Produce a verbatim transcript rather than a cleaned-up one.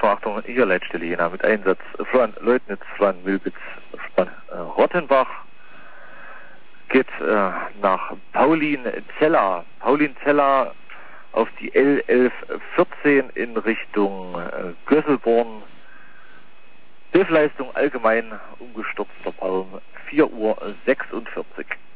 Achtung, hier Leitstelle Jena mit Einsatz von Leutnitz, von Milbitz, von äh, Rottenbach. Geht äh, nach Paulin Zeller. Paulin Zeller auf die L elf vierzehn in Richtung äh, Gösselborn. Hilfsleistung allgemein umgestürzter Baum, vier Uhr sechsundvierzig.